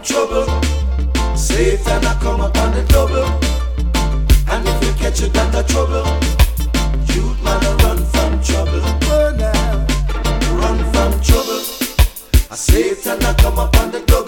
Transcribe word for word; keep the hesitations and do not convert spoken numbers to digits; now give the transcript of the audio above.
trouble. Satan I come upon the double. And if you catch it under trouble, you'd man run from trouble. Oh, now. Run from trouble. A Satan I come upon the double.